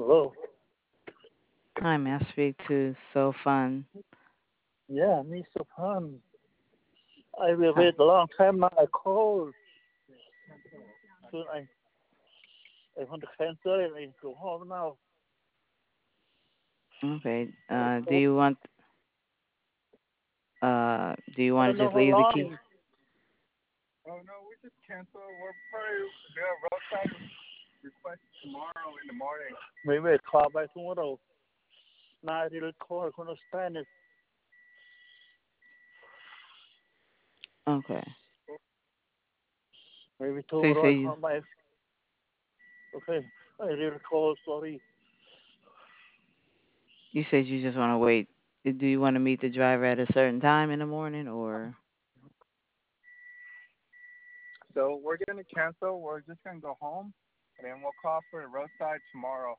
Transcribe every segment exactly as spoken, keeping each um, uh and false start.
Hello. Hi, may I speak to So Fun? Yeah, me so fun. I will Hi. wait a long time now. I call. Soon I I want to cancel it. I go home now. Okay. I Uh, do call. you want uh do you I want don't to know just how leave the key? long. Oh no, we just cancel. We're probably do a roadside request tomorrow in the morning. Maybe I call by tomorrow. Now I will call. I can understand it. Okay. Maybe So you tomorrow say I you call my. Okay. I will call. Sorry. you said you just want to wait. Do you want to meet the driver at a certain time in the morning or So we're gonna cancel. We're just gonna go home, and then we'll call for the roadside tomorrow.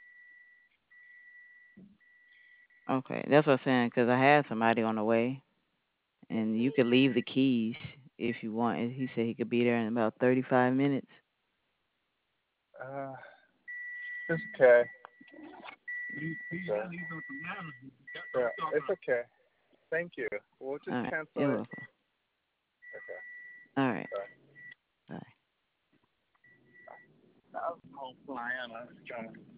okay? That's what I'm saying because I had somebody on the way, and you could leave the keys if you want. And he said he could be there in about thirty-five minutes. Uh, it's okay. Okay. Yeah, it's okay. Thank you. We'll just All right. cancel You're it. welcome. Okay. All right. Bye. Bye. Now I'm flying. I'm trying.